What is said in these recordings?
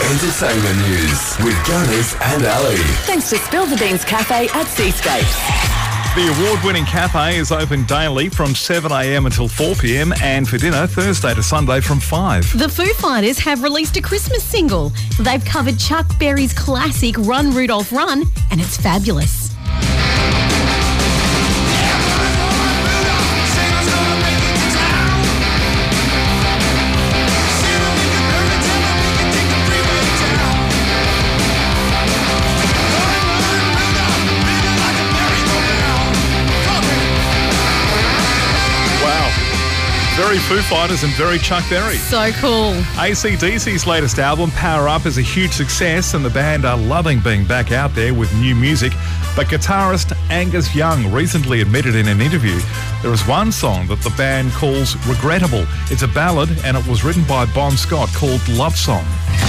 Entertainment news with Gunners and Ali. Thanks to Spill the Beans Cafe at Seascapes. The award-winning cafe is open daily from 7am until 4pm and for dinner Thursday to Sunday from 5. The Foo Fighters have released a Christmas single. They've covered Chuck Berry's classic Run Rudolph Run, and it's fabulous. Very Foo Fighters and very Chuck Berry. So cool. AC/DC's latest album, Power Up, is a huge success and the band are loving being back out there with new music. But guitarist Angus Young recently admitted in an interview there is one song that the band calls regrettable. It's a ballad and it was written by Bon Scott called Love Song.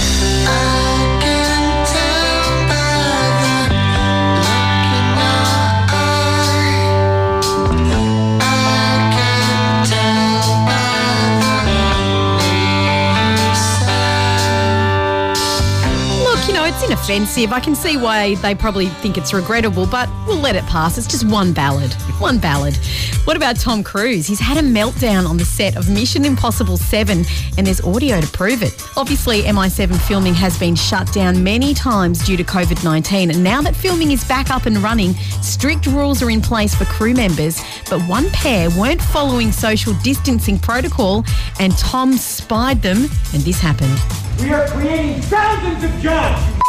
It's inoffensive. I can see why they probably think it's regrettable, but we'll let it pass. It's just one ballad. One ballad. What about Tom Cruise? He's had a meltdown on the set of Mission Impossible 7, and there's audio to prove it. Obviously, MI7 filming has been shut down many times due to COVID-19, and now that filming is back up and running, strict rules are in place for crew members, but one pair weren't following social distancing protocol, and Tom spied them, and this happened. We are creating thousands of jobs, you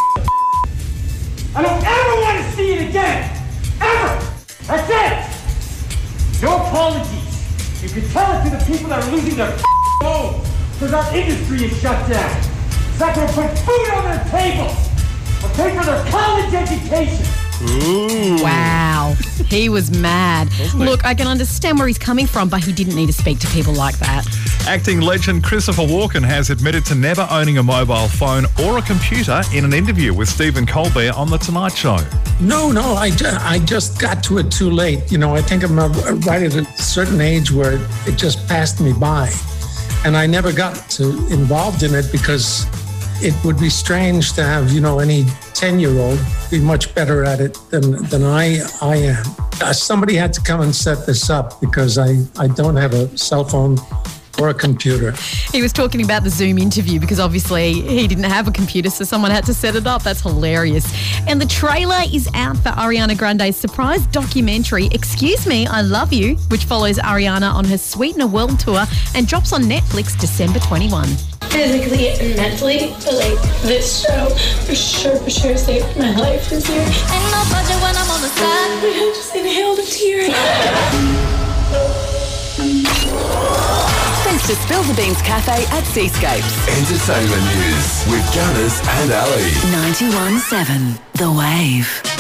I don't ever want to see it again! Ever! That's it! No apologies. You can tell it to the people that are losing their homes because our industry is shut down. It's not going to put food on their tables or pay for their college education. Ooh. Wow. He was mad. Look, I can understand where he's coming from, but he didn't need to speak to people like that. Acting legend Christopher Walken has admitted to never owning a mobile phone or a computer in an interview with Stephen Colbert on The Tonight Show. No, I just got to it too late. You know, I think I'm right at a certain age where it just passed me by. And I never got involved in it because it would be strange to have, any 10-year-old be much better at it than I am. Somebody had to come and set this up because I don't have a cell phone or a computer. He was talking about the Zoom interview because obviously he didn't have a computer, so someone had to set it up. That's hilarious. And the trailer is out for Ariana Grande's surprise documentary, Excuse Me, I Love You, which follows Ariana on her Sweetener World Tour and drops on Netflix December 21. Physically and mentally, but this show for sure saved my life this year. Ain't no budget when I'm on the side. I just inhaled a tear. Thanks to Spill the Beans Cafe at Seascapes. Entertainment news with Gunners and Ali. 91.7 The Wave.